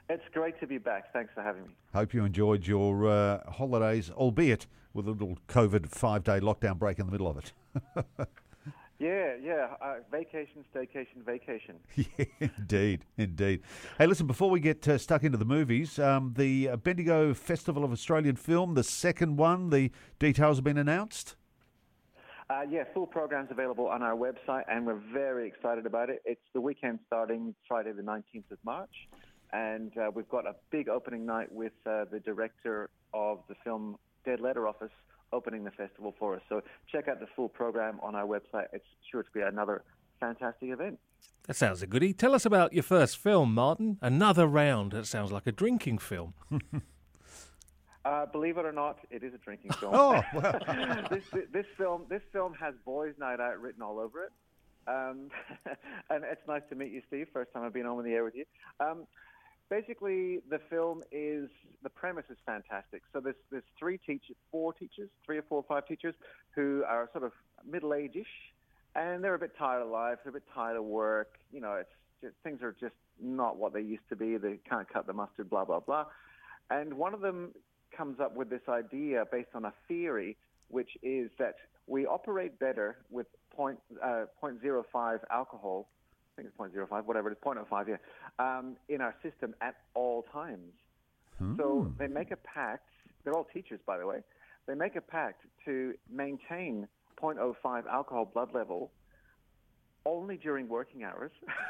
It's great to be back. Thanks for having me. Hope you enjoyed your holidays, albeit with a little COVID 5-day lockdown break in the middle of it. Yeah. Vacation, staycation, vacation. Yeah, indeed. Hey, listen, before we get stuck into the movies, the Bendigo Festival of Australian Film, the second one, the details have been announced? Full program's available on our website, and we're very excited about it. It's the weekend starting Friday the 19th of March, and we've got a big opening night with the director of the film Dead Letter Office opening the festival for us. So check out the full program on our website. It's sure to be another fantastic event. That sounds a goodie. Tell us about your first film, Martin. Another Round. That sounds like a drinking film. Believe it or not, it is a drinking film. Oh, well. This film has Boys Night Out written all over it. And it's nice to meet you, Steve. First time I've been on the air with you. Basically, the premise is fantastic. So there's three or five teachers who are sort of middle-age-ish, and they're a bit tired of life, they're a bit tired of work. You know, things are just not what they used to be. They can't cut the mustard, blah, blah, blah. And one of them comes up with this idea based on a theory, which is that we operate better with 0.05 alcohol. I think it's 0.05, whatever it is, 0.05, yeah, in our system at all times. So they make a pact. They're all teachers, by the way. They make a pact to maintain 0.05 alcohol blood level only during working hours.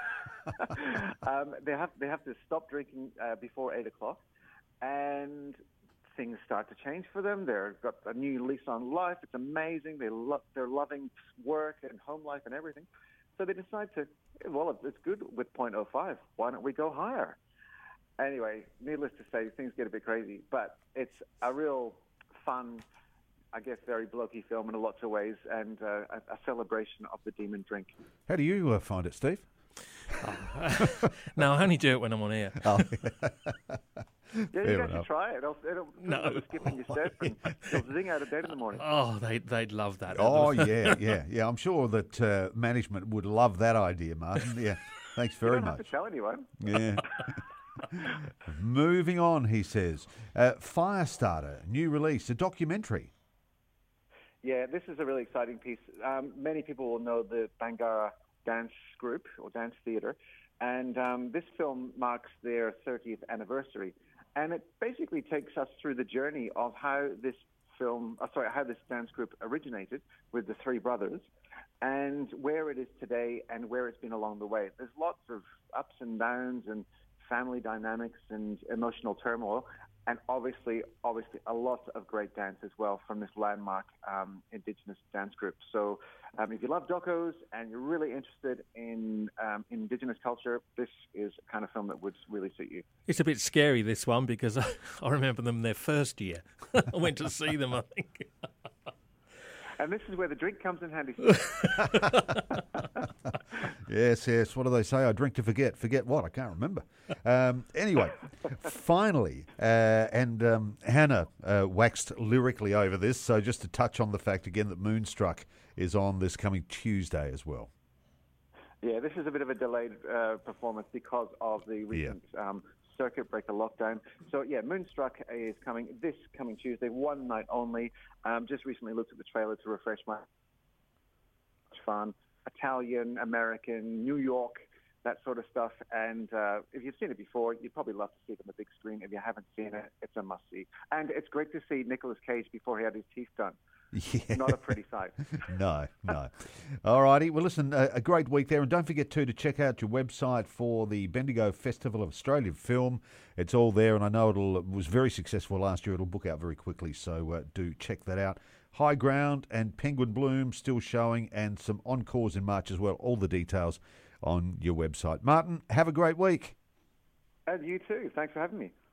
They have to stop drinking before 8 o'clock, and things start to change for them. They've got a new lease on life. It's amazing. They're loving work and home life and everything. So they decide it's good with 0.05. Why don't we go higher? Anyway, needless to say, things get a bit crazy, but it's a real fun, I guess, very blokey film in lots of ways, and a celebration of the demon drink. How do you find it, Steve? No, I only do it when I'm on air. Oh, yeah, you guys should try it. It'll skip in your step and it'll zing out of bed in the morning. Oh, they'd love that. Oh, yeah. I'm sure that management would love that idea, Martin. Yeah, thanks very much. You don't have to tell anyone. Yeah. Moving on, he says. Firestarter, new release, a documentary. Yeah, this is a really exciting piece. Many people will know the Bangarra dance group or dance theatre, and this film marks their 30th anniversary. And it basically takes us through the journey of how this dance group originated with the three brothers, and where it is today and where it's been along the way. There's lots of ups and downs and family dynamics and emotional turmoil, and obviously a lot of great dance as well from this landmark Indigenous dance group. So if you love docos and you're really interested in Indigenous culture, this is a kind of film that would really suit you. It's a bit scary, this one, because I remember them their first year. I went to see them, I think. And this is where the drink comes in handy. Yes. What do they say? I drink to forget. Forget what? I can't remember. Anyway, finally, and Hannah waxed lyrically over this, so just to touch on the fact again that Moonstruck is on this coming Tuesday as well. Yeah, this is a bit of a delayed performance because of the recent circuit breaker lockdown. So yeah, Moonstruck is coming Tuesday, one night only. Just recently looked at the trailer to refresh my fun. Italian, American, New York, that sort of stuff. And if you've seen it before, you'd probably love to see it on the big screen. If you haven't seen it, it's a must-see. And it's great to see Nicolas Cage before he had his teeth done. Yeah. Not a pretty sight. No. All righty. Well, listen, a great week there. And don't forget, too, to check out your website for the Bendigo Festival of Australian Film. It's all there, and I know it was very successful last year. It'll book out very quickly, so do check that out. High Ground and Penguin Bloom still showing, and some encores in March as well. All the details on your website. Martin, have a great week. And you too. Thanks for having me.